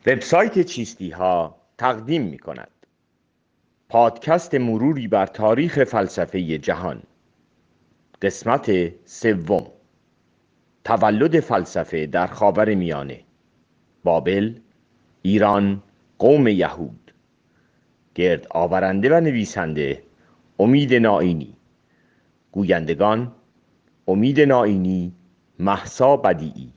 وبسایت چیستی ها تقدیم می کند پادکست مروری بر تاریخ فلسفه جهان. قسمت سوم، تولد فلسفه در خاورمیانه، بابل، ایران، قوم یهود. گرد آورنده و نویسنده امید نائینی. گویندگان امید نائینی، مهسا بدیعی.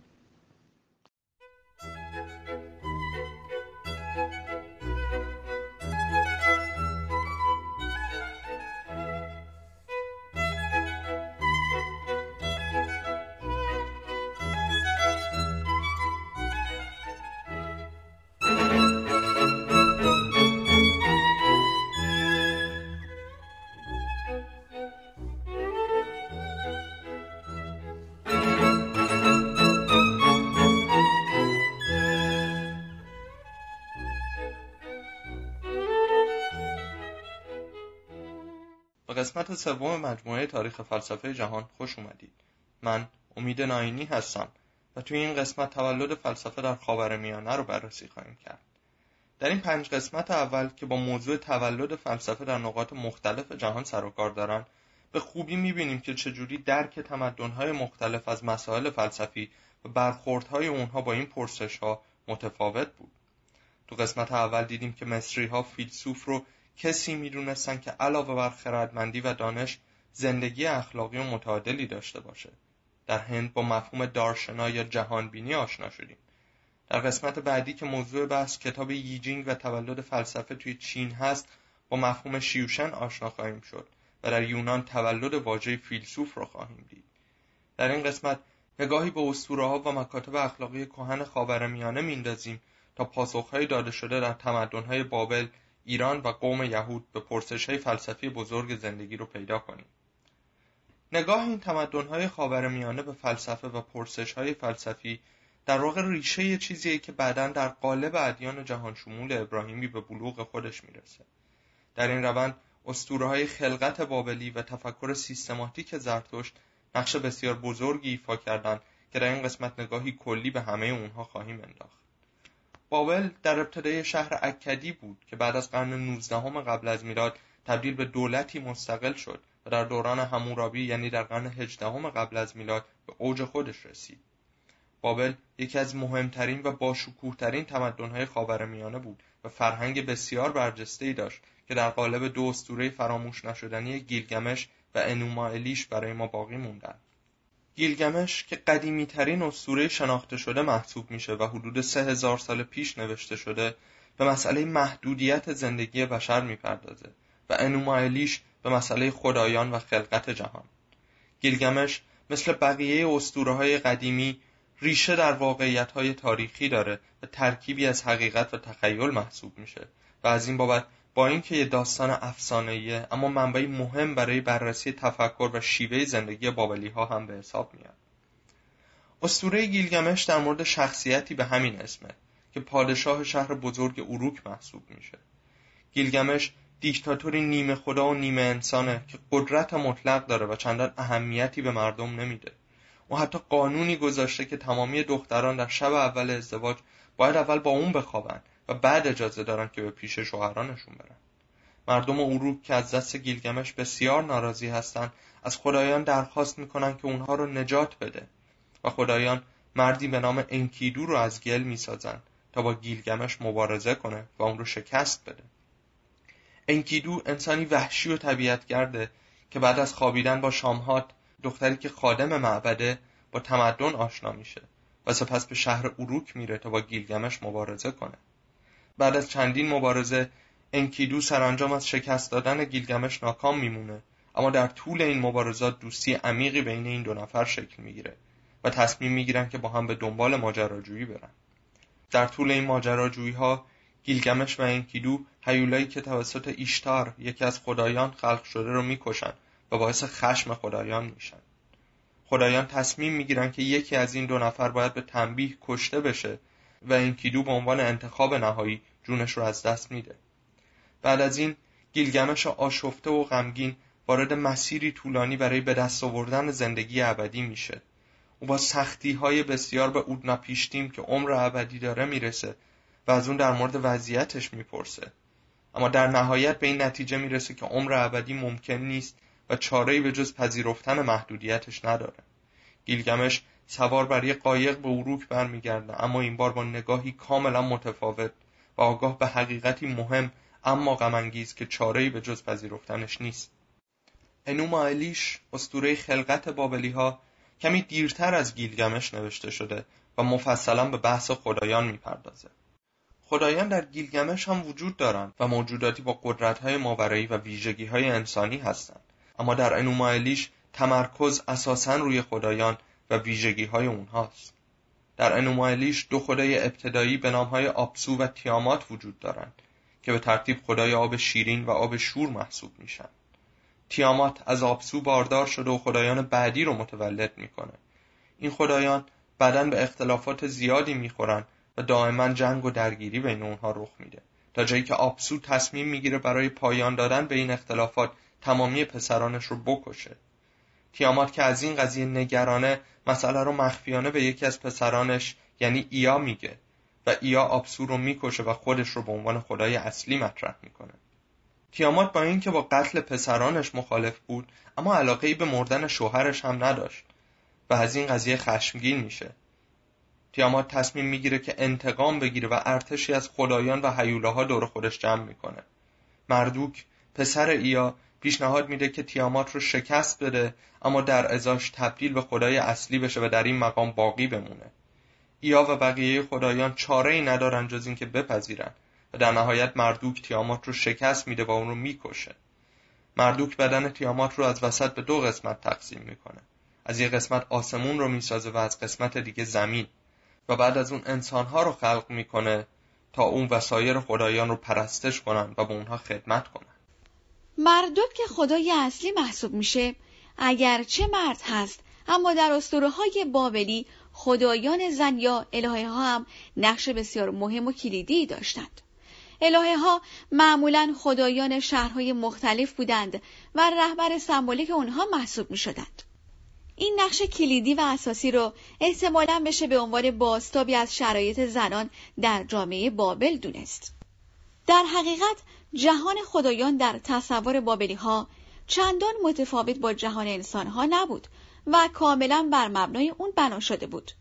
به قسمت سوم مجموعه تاریخ فلسفه جهان خوش اومدید. من امید نائینی هستم و توی این قسمت تولد فلسفه در خاورمیانه رو بررسی خواهیم کرد. در این 5 قسمت اول که با موضوع تولد فلسفه در نقاط مختلف جهان سر و کار دارن، به خوبی می‌بینیم که چجوری درک تمدن‌های مختلف از مسائل فلسفی و برخوردهای اونها با این پرسش‌ها متفاوت بود. تو قسمت اول دیدیم که مصری‌ها فیلسوف رو کسی می‌دونستن که علاوه بر خردمندی و دانش زندگی اخلاقی و متعادلی داشته باشه. در هند با مفهوم دارشنا یا جهانبینی آشنا شدیم. در قسمت بعدی که موضوع بحث کتاب ییجینگ و تولد فلسفه توی چین هست، با مفهوم شیوشن آشنا خواهیم شد و در یونان تولد واژه فیلسوف رو خواهیم دید. در این قسمت نگاهی به اسطوره‌ها و مکاتب اخلاقی کهن خاورمیانه میندازیم تا پاسخ‌های داده شده در تمدن‌های بابل، ایران و قوم یهود به پرسش‌های فلسفی بزرگ زندگی رو پیدا کنیم. نگاه این تمدن‌های خاورمیانه به فلسفه و پرسش‌های فلسفی در واقع ریشه چیزیه که بعداً در قالب ادیان جهان شمول ابراهیمی به بلوغ خودش میرسه. در این روند اسطوره‌های خلقت بابلی و تفکر سیستماتیک زرتشت نقش بسیار بزرگی ایفا کردند که در این قسمت نگاهی کلی به همه اونها خواهیم انداخت. بابل در ابتدای شهر اکدی بود که بعد از قرن 19 قبل از میلاد تبدیل به دولتی مستقل شد و در دوران حمورابی یعنی در قرن 18 قبل از میلاد به اوج خودش رسید. بابل یکی از مهمترین و باشکوهترین تمدن‌های خاورمیانه بود و فرهنگ بسیار برجسته‌ای داشت که در قالب 2 اسطوره فراموش نشدنی گیلگمش و انوما الیش برای ما باقی موندند. گیلگمش که قدیمی‌ترین اسطوره شناخته شده محسوب میشه و حدود 3000 سال پیش نوشته شده، به مسئله محدودیت زندگی بشر میپردازه و انوما الیش به مسئله خدایان و خلقت جهان. گیلگمش مثل بقیه اسطوره‌های قدیمی ریشه در واقعیت‌های تاریخی داره و ترکیبی از حقیقت و تخیل محسوب میشه و از این بابت با اینکه یه داستان افسانه‌ایه اما منبعی مهم برای بررسی تفکر و شیوه زندگی بابلی‌ها هم به حساب میاد. اسطوره گیلگمش در مورد شخصیتی به همین اسمه که پادشاه شهر بزرگ اروک محسوب میشه. گیلگمش دیکتاتوری نیمه خدا و نیمه انسانه که قدرت مطلق داره و چندان اهمیتی به مردم نمیده. او حتی قانونی گذاشته که تمامی دختران در شب اول ازدواج باید اول با اون بخوابن و بعد اجازه دارن که به پیش شوهرانشون برن. مردم اروک که از دست گیلگمش بسیار ناراضی هستن از خدایان درخواست میکنن که اونها رو نجات بده و خدایان مردی به نام انکیدو رو از گل میسازن تا با گیلگمش مبارزه کنه و اون رو شکست بده. انکیدو انسانی وحشی و طبیعتگرده که بعد از خوابیدن با شامهات، دختری که خادم معبده، با تمدن آشنا میشه و سپس به شهر اروک میره تا با گیلگمش مبارزه کنه. بعد از چندین مبارزه انکیدو سرانجام از شکست دادن گیلگمش ناکام میمونه، اما در طول این مبارزات دوستی عمیقی بین این 2 نفر شکل میگیره و تصمیم میگیرن که با هم به دنبال ماجراجویی برن. در طول این ماجراجویی ها گیلگمش و انکیدو هیولایی که توسط ایشتار یکی از خدایان خلق شده رو میکشن و باعث خشم خدایان میشن. خدایان تصمیم میگیرن که یکی از این 2 نفر باید به تنبیه کشته بشه و انکیدو به عنوان انتخاب نهایی جونش رو از دست میده. بعد از این گیلگمش آشفته و غمگین وارد مسیری طولانی برای به دست آوردن زندگی ابدی میشه. او با سختی‌های بسیار به اودناپیشتیم که عمر ابدی داره میرسه و از اون در مورد وضعیتش میپرسه، اما در نهایت به این نتیجه میرسه که عمر ابدی ممکن نیست و چاره‌ای به جز پذیرفتن محدودیتش نداره. گیلگمش سوار بر یک قایق به اروک برمیگرده، اما این بار با نگاهی کاملا متفاوت و آگاه به حقیقتی مهم اما غم‌انگیز که چاره‌ای به جز پذیرفتنش نیست. انوما الیش، اسطوره خلقت بابلی‌ها، کمی دیرتر از گیلگمش نوشته شده و مفصلا به بحث خدایان میپردازه. خدایان در گیلگمش هم وجود دارند و موجوداتی با قدرت‌های ماورایی و ویژگی‌های انسانی هستند، اما در انوما الیش تمرکز اساساً روی خدایان و ویژگی‌های اونهاست. در انوما الیش دو خدای ابتدایی به نام‌های آبسو و تیامات وجود دارند که به ترتیب خدای آب شیرین و آب شور محسوب میشن. تیامات از آبسو باردار شده و خدایان بعدی رو متولد میکنه. این خدایان بعداً به اختلافات زیادی میخورن و دائما جنگ و درگیری بین اونها رخ میده، تا جایی که آبسو تصمیم میگیره برای پایان دادن به این اختلافات تمامی پسرانش رو بکشه. تیامات که از این قضیه نگرانه، مسئله رو مخفیانه به یکی از پسرانش یعنی ایا میگه و ایا آبسو رو میکشه و خودش رو به عنوان خدای اصلی مطرح میکنه. تیامات با اینکه با قتل پسرانش مخالف بود، اما علاقه‌ای به مردن شوهرش هم نداشت و از این قضیه خشمگین میشه. تیامات تصمیم میگیره که انتقام بگیره و ارتشی از خدایان و هیولاها دور خودش جمع میکنه. مردوک، پسر ایا، پیشنهاد میده که تیامات رو شکست بده، اما در ازاش تبدیل به خدای اصلی بشه و در این مقام باقی بمونه. ایا و بقیه خدایان چاره‌ای ندارن جز این که بپذیرن و در نهایت مردوک تیامات رو شکست میده و اون رو میکشه. مردوک بدن تیامات رو از وسط به دو قسمت تقسیم میکنه. از یک قسمت آسمون رو میسازه و از قسمت دیگه زمین، و بعد از اون انسانها رو خلق میکنه تا اون و سایر خدایان رو پرستش کنن و به اونها خدمت کنن. مردوک که خدای اصلی محسوب میشه، اگرچه مرد هست، اما در اسطوره‌های بابلی خدایان زن یا الهه ها هم نقش بسیار مهم و کلیدی داشتند. الهه ها معمولاً خدایان شهرهای مختلف بودند و رهبر سمبولیک اونها محسوب میشدند. این نقش کلیدی و اساسی رو احتمالاً بشه به عنوان بازتابی از شرایط زنان در جامعه بابل دونست. در حقیقت جهان خدایان در تصور بابلی ها چندان متفاوت با جهان انسان ها نبود و کاملا بر مبنای اون بنا شده بود.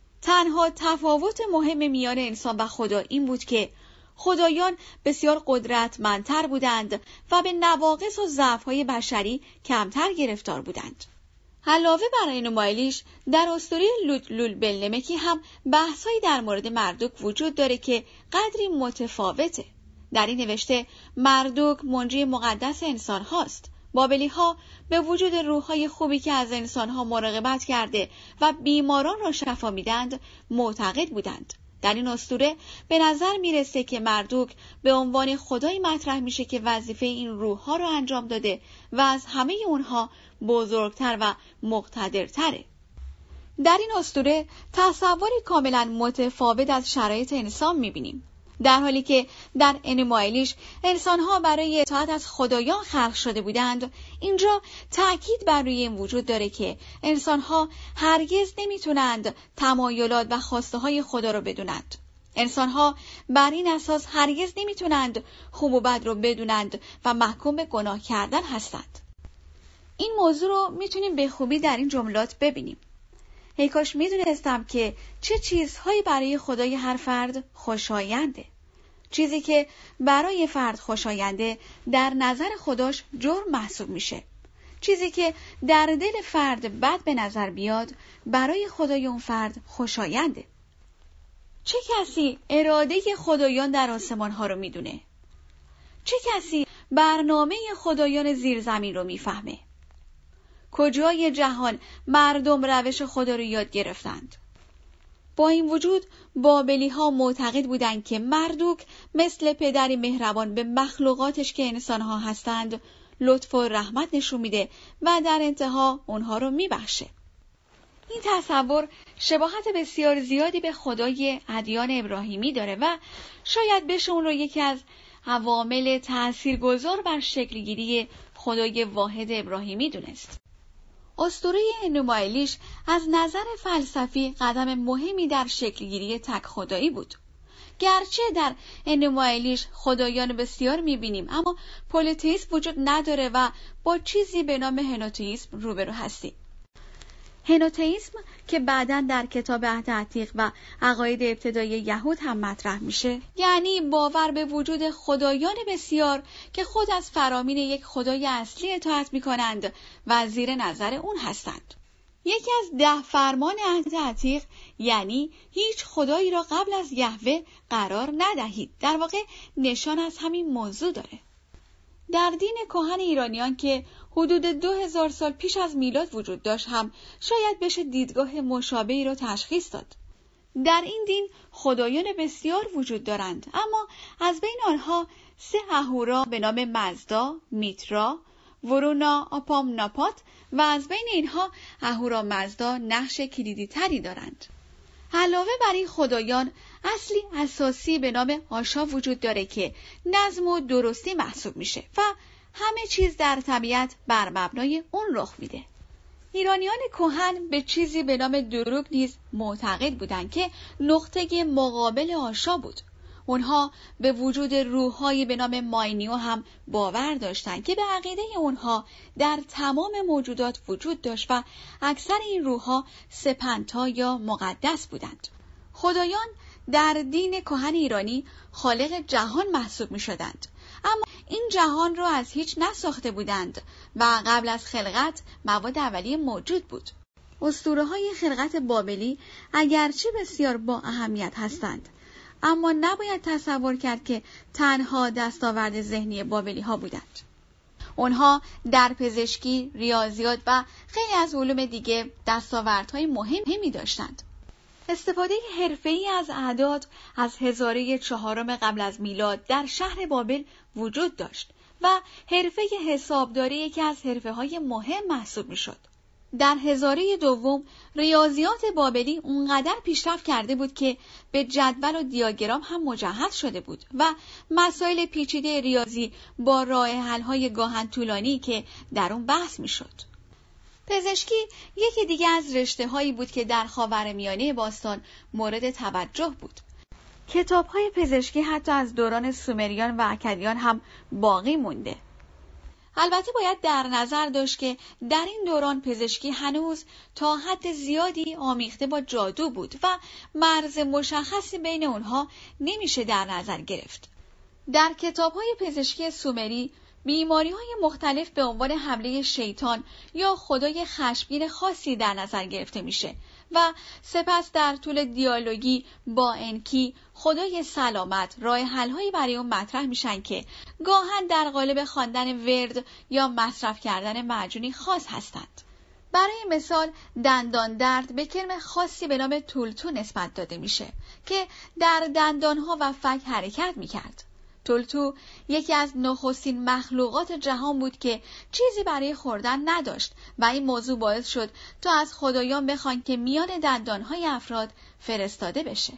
تنها تفاوت مهم میان انسان و خدا این بود که خدایان بسیار قدرتمندتر بودند و به نواقص و ضعف‌های بشری کمتر گرفتار بودند. علاوه بر انوما الیش، در اسطوره لولبلنمکی هم بحث‌هایی در مورد مردوک وجود داره که قدری متفاوته. در این نوشته مردوک منجی مقدس انسان هاست. بابلی ها به وجود روح‌های خوبی که از انسان ها مراقبت کرده و بیماران را شفا میدند معتقد بودند. در این اسطوره به نظر میرسه که مردوک به عنوان خدایی مطرح میشه که وظیفه این روح‌ها را انجام داده و از همه اونها بزرگتر و مقتدرتره. در این اسطوره تصوری کاملا متفاوت از شرایط انسان میبینیم. در حالی که در انوما الیش انسان‌ها برای اطاعت از خدایان خلق شده بودند، اینجا تأکید بر روی این وجود داره که انسان‌ها هرگز نمیتونند تمایلات و خواسته‌های خدا رو بدونند. انسان‌ها بر این اساس هرگز نمیتونند خوب و بد رو بدونند و محکوم به گناه کردن هستند. این موضوع رو میتونیم به خوبی در این جملات ببینیم. ای کاش میدونستم که چه چیزهایی برای خدای هر فرد خوشاینده. چیزی که برای فرد خوشاینده در نظر خداش جرم محسوب میشه. چیزی که در دل فرد بد به نظر بیاد برای خدای اون فرد خوشاینده. چه کسی اراده خدایان در آسمان ها رو میدونه؟ چه کسی برنامه خدایان زیر زمین رو میفهمه؟ کجای جهان مردم روش خدا رو یاد گرفتند؟ با این وجود بابلی ها معتقد بودند که مردوک مثل پدری مهربان به مخلوقاتش که انسان ها هستند لطف و رحمت نشون میده و در انتها اونها رو میبخشه. این تصور شباهت بسیار زیادی به خدای ادیان ابراهیمی داره و شاید بشه اون رو یکی از عوامل تاثیرگذار بر شکلگیری خدای واحد ابراهیمی دونست. اسطوره انوما الیش از نظر فلسفی قدم مهمی در شکلگیری تک خدایی بود. گرچه در انومایلیش خدایان بسیار میبینیم، اما پلیتئیسم وجود نداره و با چیزی به نام هنوتئیسم روبرو هستیم. هنوتئیسم که بعداً در کتاب عهد عتیق و عقاید ابتدایی یهود هم مطرح میشه، یعنی باور به وجود خدایان بسیار که خود از فرامین یک خدای اصلی اطاعت میکنند و زیر نظر اون هستند. یکی از 10 فرمان عهد عتیق یعنی هیچ خدایی را قبل از یهوه قرار ندهید، در واقع نشان از همین موضوع داره. در دین کهن ایرانیان که حدود 2000 سال پیش از میلاد وجود داشت هم شاید بشه دیدگاه مشابهی را تشخیص داد. در این دین خدایان بسیار وجود دارند، اما از بین آنها 3 اهورا به نام مزدا، میترا، ورونا، آپامناپات و از بین اینها اهورا مزدا نقش کلیدی تری دارند. علاوه بر این خدایان اصلی اساسی به نام آشا وجود داره که نظم و درستی محسوب میشه و همه چیز در طبیعت بر مبنای اون رخ میده. ایرانیان کهن به چیزی به نام دروگ نیز معتقد بودند که نقطه مقابل آشا بود. اونها به وجود روح‌هایی به نام ماینیو هم باور داشتند که به عقیده اونها در تمام موجودات وجود داشت و اکثر این روح‌ها سپنتا یا مقدس بودند. خدایان در دین کهن ایرانی خالق جهان محسوب می‌شدند، اما این جهان را از هیچ نساخته بودند و قبل از خلقت مواد اولیه موجود بود. اسطوره‌های خلقت بابلی اگرچه بسیار با اهمیت هستند، اما نباید تصور کرد که تنها دستاورد ذهنی بابلی ها بودند. اونها در پزشکی، ریاضیات و خیلی از علوم دیگه دستاوردهای مهمی داشتند. استفاده حرفه‌ای از اعداد از هزاره 4 قبل از میلاد در شهر بابل وجود داشت و حرفه حسابداری یکی از حرفه‌های مهم محسوب می‌شد. در هزاره دوم ریاضیات بابلی اونقدر پیشرفت کرده بود که به جدول و دیاگرام هم مجهز شده بود و مسائل پیچیده ریاضی با راه حل‌های گاهن طولانی که در اون بحث می‌شد. پزشکی یکی دیگه از رشته‌هایی بود که در خاورمیانه باستان مورد توجه بود. کتاب‌های پزشکی حتی از دوران سومریان و اکدیان هم باقی مونده. البته باید در نظر داشت که در این دوران پزشکی هنوز تا حد زیادی آمیخته با جادو بود و مرز مشخصی بین اونها نمیشه در نظر گرفت. در کتاب‌های پزشکی سومری بیماری‌های مختلف به عنوان حمله شیطان یا خدای خشمگین خاصی در نظر گرفته میشه و سپس در طول دیالوگی با انکی خدای سلامت راه حل‌هایی برای اون مطرح میشن که گاهن در قالب خواندن ورد یا مصرف کردن معجونی خاص هستند. برای مثال دندان درد به کرم خاصی به نام تولتو نسبت داده میشه که در دندانها و فک حرکت میکرد. تولتو یکی از نخستین مخلوقات جهان بود که چیزی برای خوردن نداشت و این موضوع باعث شد تا از خدایان بخوان که میان دندانهای افراد فرستاده بشه.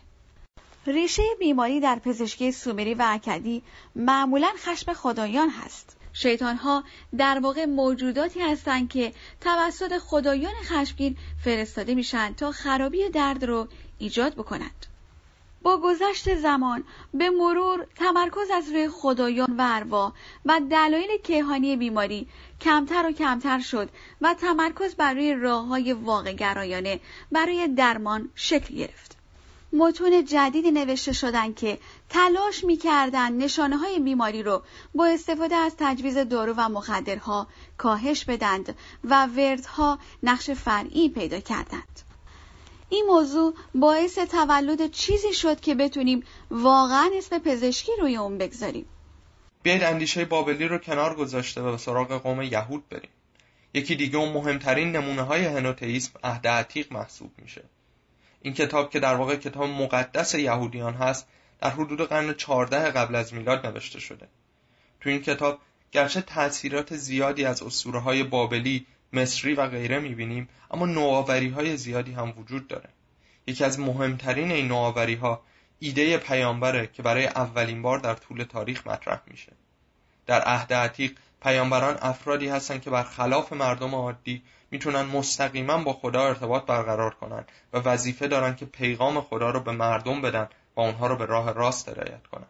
ریشه بیماری در پزشکی سومری و اکدی معمولاً خشم خدایان هست. شیطانها در واقع موجوداتی هستند که توسط خدایان خشمگین فرستاده میشن تا خرابی درد رو ایجاد بکنند. با گذشت زمان به مرور تمرکز از روی خدایان و ارواح و دلایل کیهانی بیماری کمتر و کمتر شد و تمرکز بر روی راه‌های واقع گرایانه برای درمان شکل گرفت. متون جدیدی نوشته شدند که تلاش می‌کردند نشانه‌های بیماری رو با استفاده از تجویز دارو و مخدرها کاهش بدند و وردها نقش فرعی پیدا کردند. این موضوع باعث تولد چیزی شد که بتونیم واقعا اسم پزشکی روی اون بگذاریم. بیایید اندیشه بابلی رو کنار گذاشته و به سراغ قوم یهود بریم. یکی دیگه اون مهمترین نمونه‌های هنوتئیسم عهد عتیق محسوب میشه. این کتاب که در واقع کتاب مقدس یهودیان هست در حدود قرن 14 قبل از میلاد نوشته شده. تو این کتاب گرچه تأثیرات زیادی از اسطوره‌های بابلی، مصری و غیره می‌بینیم، اما نوآوری‌های زیادی هم وجود داره. یکی از مهمترین این نوآوری‌ها ایده پیامبره که برای اولین بار در طول تاریخ مطرح میشه. در عهد عتیق پیامبران افرادی هستن که برخلاف مردم عادی میتونن مستقیما با خدا ارتباط برقرار کنن و وظیفه دارن که پیغام خدا رو به مردم بدن و اونها رو به راه راست هدایت کنند.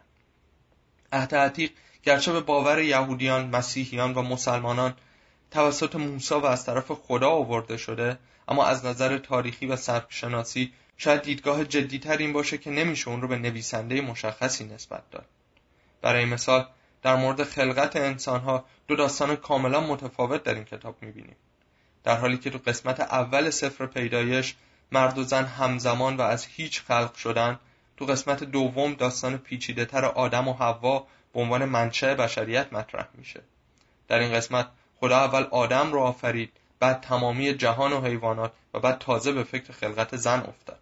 عهد عتیق گرچه به باور یهودیان، مسیحیان و مسلمانان توسط موسی و از طرف خدا آورده شده، اما از نظر تاریخی و سبک‌شناسی شاید دیدگاه جدی‌تر این باشه که نمیشه اون رو به نویسنده مشخصی نسبت داد. برای مثال در مورد خلقت انسان‌ها دو داستان کاملا متفاوت در این کتاب می‌بینیم. در حالی که تو قسمت اول سفر پیدایش مرد و زن همزمان و از هیچ خلق شدن، تو قسمت دوم داستان پیچیده‌تر آدم و حوا به عنوان منشأ بشریت مطرح میشه. در این قسمت خدا اول آدم رو آفرید، بعد تمامی جهان و حیوانات و بعد تازه به فکر خلقت زن افتاد.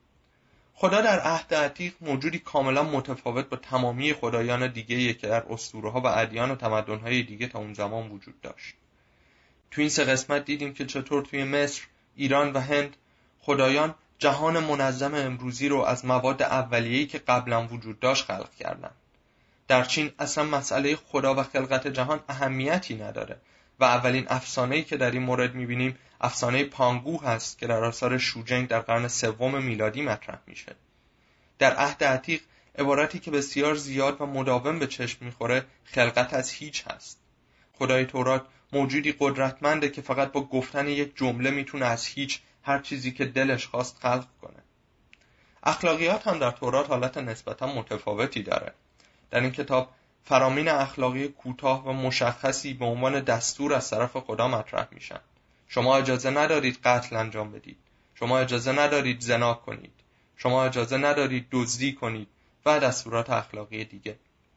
خدا در عهد عتیق موجودی کاملا متفاوت با تمامی خدایان دیگه‌ای که در اسطوره‌ها و ادیان و تمدن‌های دیگه تا اون زمان وجود داشت. تو این 3 قسمت دیدیم که چطور توی مصر، ایران و هند خدایان جهان منظم امروزی رو از مواد اولیه‌ای که قبلا وجود داشت خلق کردن. در چین اصلا مسئله خدا و خلقت جهان اهمیتی نداره و اولین افسانه‌ای که در این مورد می‌بینیم افسانه پانگو هست که در آثار شوجنگ در قرن 3 میلادی مطرح میشه. در عهد عتیق عبارتی که بسیار زیاد و مداوم به چشم می‌خوره خلقت از هیچ هست. خدای تورات موجودی قدرتمنده که فقط با گفتن یک جمله میتونه از هیچ هر چیزی که دلش خواست خلق کنه. اخلاقیات هم در تورات حالت نسبتا متفاوتی داره. در این کتاب فرامین اخلاقی کوتاه و مشخصی به عنوان دستور از طرف خدا مطرح میشن. شما اجازه ندارید قتل انجام بدید. شما اجازه ندارید زنا کنید. شما اجازه ندارید دزدی کنید و دستورات اخلاقی دیگه.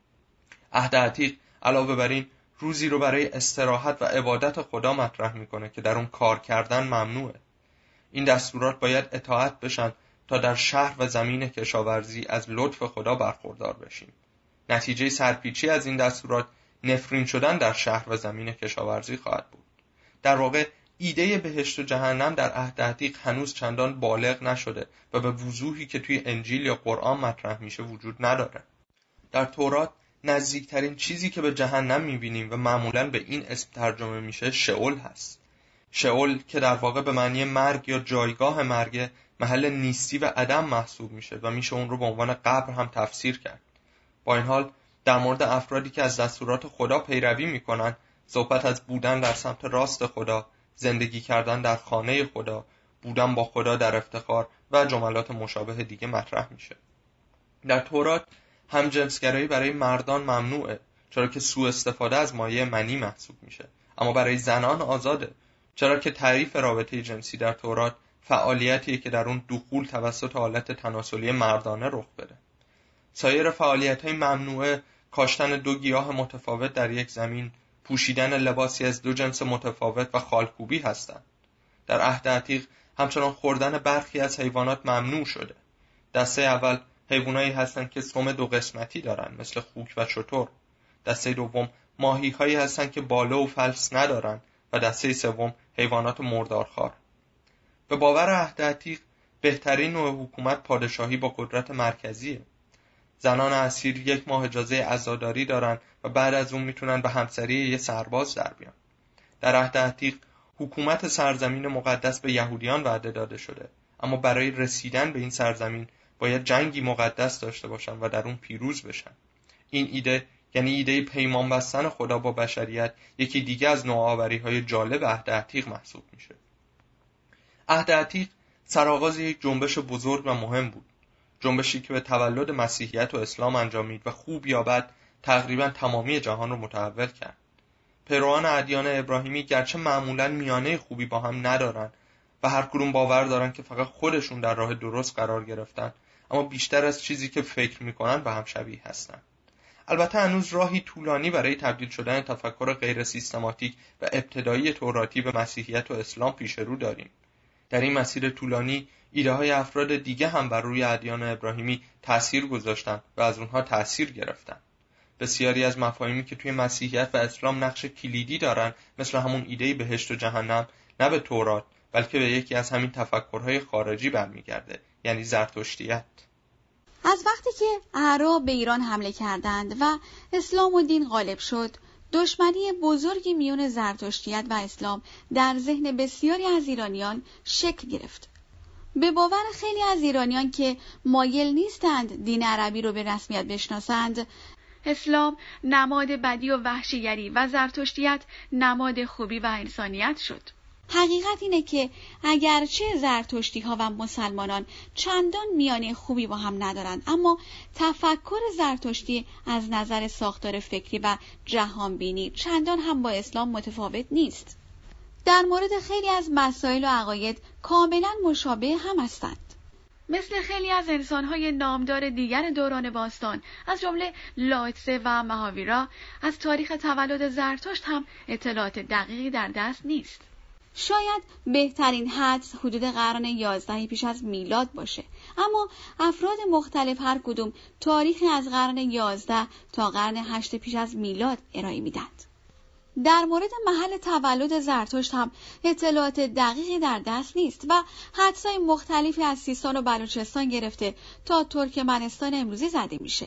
عهد عتیق علاوه بر این روزی رو برای استراحت و عبادت خدا مطرح میکنه که در اون کار کردن ممنوعه. این دستورات باید اطاعت بشن تا در شهر و زمین کشاورزی از لطف خدا برخوردار بشیم. نتیجه سرپیچی از این دستورات نفرین شدن در شهر و زمین کشاورزی خواهد بود. در واقع ایده بهشت و جهنم در عهد عتیق هنوز چندان بالغ نشده و به وضوحی که توی انجیل یا قرآن مطرح میشه وجود نداره. در تورات نزدیکترین چیزی که به جهنم میبینیم و معمولاً به این اسم ترجمه میشه شئول هست. شئول که در واقع به معنی مرگ یا جایگاه مرگ، محل نیستی و عدم محسوب میشه و میشه اون رو به عنوان قبر هم تفسیر کرد. با این حال در مورد افرادی که از دستورات خدا پیروی میکنن، صحبت از بودن در سمت راست خدا، زندگی کردن در خانه خدا، بودن با خدا در افتخار و جملات مشابه دیگه مطرح میشه. در تورات همجنسگرایی برای مردان ممنوعه، چرا که سوء استفاده از مایه منی محسوب میشه، اما برای زنان آزاده، چرا که تعریف رابطه جنسی در تورات فعالیتیه که در اون دخول توسط حالت تناسلی مردانه رخ بده. سایر فعالیت‌های ممنوعه کاشتن 2 گیاه متفاوت در یک زمین، پوشیدن لباسی از 2 جنس متفاوت و خالکوبی هستند. در عهد عتیق همچنان خوردن برخی از حیوانات ممنوع شده. دسته اول حیوانایی هستند که سم 2 قسمتی دارن مثل خوک و شتر. دسته دوم ماهی‌هایی هستند که باله و فلس ندارن و دسته سوم حیوانات مردارخوار. به باور عهد عتیق بهترین نوع حکومت پادشاهی با قدرت مرکزیه. زنان اسیر 1 ماه اجازه عزاداری دارن و بعد از اون میتونن به همسری یه سرباز در بیان. در عهد عتیق حکومت سرزمین مقدس به یهودیان وعده داده شده، اما برای رسیدن به این سرزمین باید جنگی مقدس داشته باشن و در اون پیروز بشن. این ایده یعنی ایده پیمان بستن خدا با بشریت یکی دیگه از نوآوری‌های جالب عهد عتیق محسوب میشه. عهد عتیق سرآغاز یک جنبش بزرگ و مهم بود، جنبشی که به تولد مسیحیت و اسلام انجامید و خوب یا بد تقریبا تمامی جهان رو متحول کرد. پیروان ادیان ابراهیمی گرچه معمولاً میانه خوبی با هم ندارن و هر کدوم باور دارن که فقط خودشون در راه درست قرار گرفتن، اما بیشتر از چیزی که فکر میکنن به هم شبیه هستن. البته هنوز راهی طولانی برای تبدیل شدن تفکر غیر سیستماتیک و ابتدایی توراتی به مسیحیت و اسلام پیش رو داریم. در این مسیر طولانی ایده های افراد دیگه هم بر روی ادیان ابراهیمی تأثیر گذاشتن و از اونها تأثیر گرفتن. بسیاری از مفاهیمی که توی مسیحیت و اسلام نقش کلیدی دارن، مثل همون ایده بهشت و جهنم، نه به تورات بلکه به یکی از همین تفکرهای خارجی برمیگرده، یعنی زرتشتیت. از وقتی که اعراب به ایران حمله کردند و اسلام و دین غالب شد، دشمنی بزرگی میان زرتشتیت و اسلام در ذهن بسیاری از ایرانیان شکل گرفت. به باور خیلی از ایرانیان که مایل نیستند دین عربی رو به رسمیت بشناسند، اسلام نماد بدی و وحشیگری و زرتشتیت نماد خوبی و انسانیت شد. حقیقت اینه که اگرچه زرتشتی ها و مسلمانان چندان میانه خوبی با هم ندارند، اما تفکر زرتشتی از نظر ساختار فکری و جهانبینی چندان هم با اسلام متفاوت نیست. در مورد خیلی از مسائل و عقاید کاملا مشابه هم هستند. مثل خیلی از انسان‌های نامدار دیگر دوران باستان، از جمله لاوتسه و مهاویرا، از تاریخ تولد زرتشت هم اطلاعات دقیقی در دست نیست. شاید بهترین حدس حدود قرن 11 پیش از میلاد باشه، اما افراد مختلف هر کدوم تاریخی از قرن 11 تا قرن 8 پیش از میلاد ارائه میدند. در مورد محل تولد زرتشت هم اطلاعات دقیقی در دست نیست و حدس‌های مختلفی از سیستان و بلوچستان گرفته تا ترکمنستان امروزی زده میشه.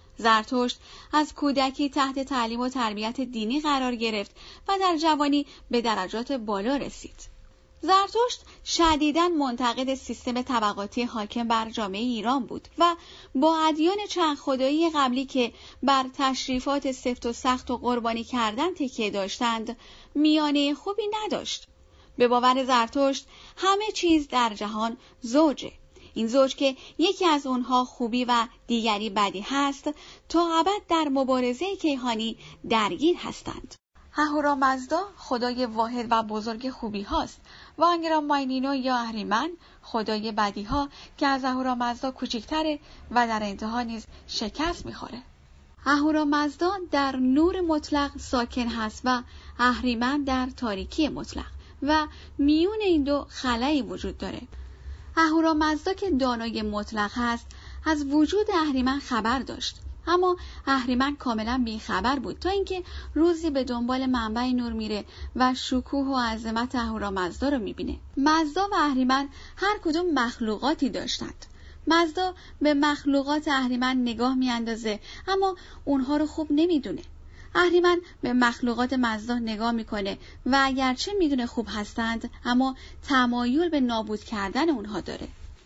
زرتشت از کودکی تحت تعلیم و تربیت دینی قرار گرفت و در جوانی به درجات بالا رسید. زرتشت شدیداً منتقد سیستم طبقاتی حاکم بر جامعه ایران بود و با ادیان چند خدایی قبلی که بر تشریفات سفت و سخت و قربانی کردن تکیه داشتند میانه خوبی نداشت. به باور زرتشت همه چیز در جهان زوجه. این زوج که یکی از اونها خوبی و دیگری بدی هست تا ابد در مبارزه کیهانی درگیر هستند. اهورامزدا خدای واحد و بزرگ خوبی هاست و آنگراماینینو یا اهریمن خدای بدی ها که از اهورامزدا کوچکتره و در انتها نیز شکست میخوره. اهورامزدا در نور مطلق ساکن هست و اهریمن در تاریکی مطلق و میون این دو خلایی وجود داره. اهورامزدا که دانای مطلق هست از وجود اهریمن خبر داشت، اما اهریمن کاملا بیخبر بود تا اینکه روزی به دنبال منبع نور میره و شکوه و عظمت اهورامزدا رو میبینه. مزدا و اهریمن هر کدوم مخلوقاتی داشتند. مزدا به مخلوقات اهریمن نگاه میاندازه اما اونها رو خوب نمیدونه. اهریمن به مخلوقات مزدا نگاه میکنه و اگرچه میدونه خوب هستند اما تمایل به نابود کردن اونها داره.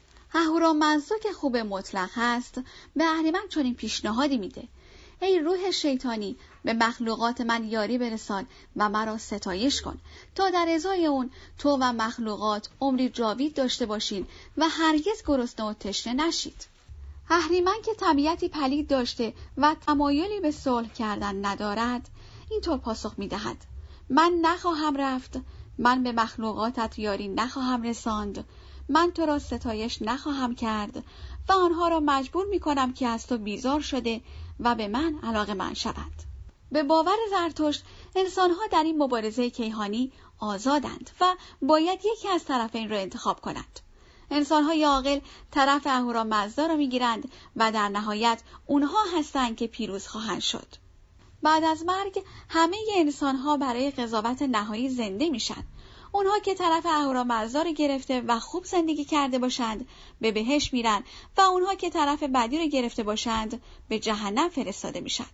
اهورامزدا که خوب مطلق هست به اهریمن چنین پیشنهادی میده: ای روح شیطانی، به مخلوقات من یاری برسان و مرا ستایش کن تا در ازای اون تو و مخلوقات عمری جاوید داشته باشین و هرگز گرسنه و تشنه نشید. اهریمن که طبیعتی پلید داشته و تمایلی به صلح کردن ندارد اینطور پاسخ میدهد: من نخواهم رفت، من به مخلوقاتت یاری نخواهم رساند، من تو را ستایش نخواهم کرد و آنها را مجبور میکنم که از تو بیزار شده و به من علاقه‌مند شوند. به باور زرتشت انسانها در این مبارزه کیهانی آزادند و باید یکی از طرفین را انتخاب کنند. انسانهای عاقل طرف اهورامزدا را میگیرند و در نهایت اونها هستند که پیروز خواهند شد. بعد از مرگ همه انسانها برای قضاوت نهایی زنده میشن. اونها که طرف اهورامزدا رو گرفته و خوب زندگی کرده باشند به بهشت میرن و اونها که طرف بدی رو گرفته باشند به جهنم فرستاده میشن.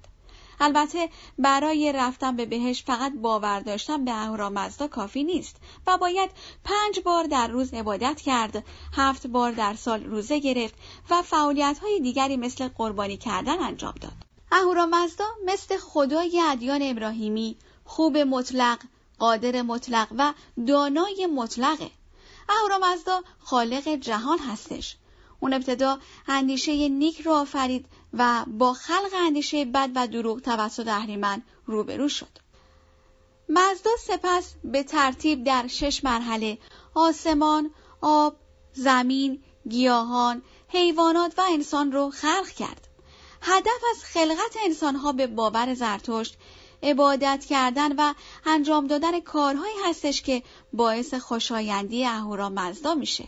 البته برای رفتن به بهشت فقط باور داشتن به اهورامزدا کافی نیست و باید 5 بار در روز عبادت کرد، 7 بار در سال روزه گرفت و فعالیت‌های دیگری مثل قربانی کردن انجام داد. اهورامزدا مثل خدای ادیان ابراهیمی خوب مطلق، قادر مطلق و دانای مطلقه. اهورامزدا خالق جهان هستش. اون ابتدا اندیشه نیک رو آفرید و با خلق اندیشه بد و دروغ توسط اهریمن روبرو شد. مزدا سپس به ترتیب در 6 مرحله آسمان، آب، زمین، گیاهان، حیوانات و انسان رو خلق کرد. هدف از خلقت انسانها به باور زرتشت عبادت کردن و انجام دادن کارهایی هستش که باعث خوشایندی اهورامزدا میشه.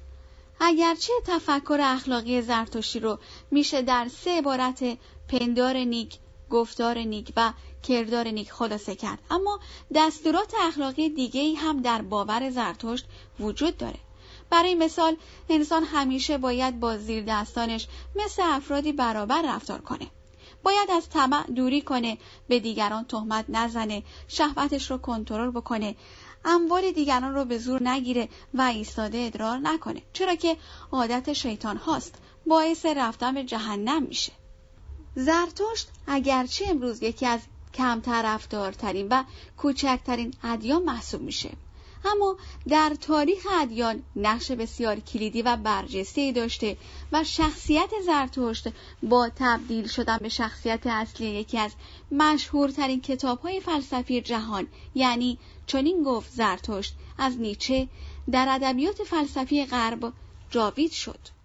اگرچه تفکر اخلاقی زرتشتی رو میشه در 3 عبارت پندار نیک، گفتار نیک و کردار نیک خلاصه کرد، اما دستورات اخلاقی دیگه‌ای هم در باور زرتشت وجود داره. برای مثال انسان همیشه باید با زیردستانش مثل افرادی برابر رفتار کنه. باید از طمع دوری کنه، به دیگران تهمت نزنه، شهوتش رو کنترل بکنه، اموال دیگران رو به زور نگیره و ایستاده ادرار نکنه، چرا که عادت شیطان هاست، باعث رفتن به جهنم میشه. زرتشت اگرچه امروز یکی از کم طرفدارترین و کوچکترین ادیان محسوب میشه، اما در تاریخ ادیان نقش بسیار کلیدی و برجسته‌ای داشته و شخصیت زرتشت با تبدیل شدن به شخصیت اصلی یکی از مشهورترین کتاب‌های فلسفی جهان، یعنی چنین گفت زرتشت از نیچه، در ادبیات فلسفی غرب جاوید شد.